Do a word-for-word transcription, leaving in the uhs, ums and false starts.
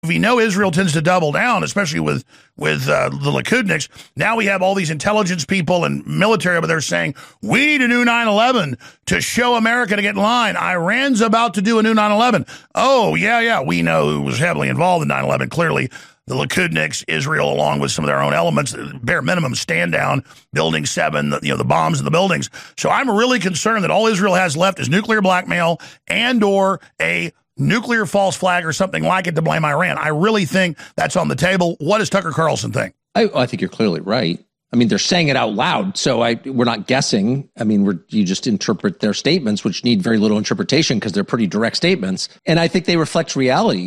We know Israel tends to double down, especially with with uh, the Likudniks. Now we have all these intelligence people and military over there saying, we need a new nine eleven to show America to get in line. Iran's about to do a new nine eleven. Oh, yeah, yeah, we know who was heavily involved in nine eleven, clearly. The Likudniks, Israel, along with some of their own elements, bare minimum, stand down, Building seven, the, you know, the bombs in the buildings. So I'm really concerned that all Israel has left is nuclear blackmail and or a nuclear false flag or something like it to blame Iran. I really think that's on the table. What does Tucker Carlson think? I, I think you're clearly right. I mean, they're saying it out loud, so I we're not guessing. I mean, we're you just interpret their statements, which need very little interpretation because they're pretty direct statements. And I think they reflect reality.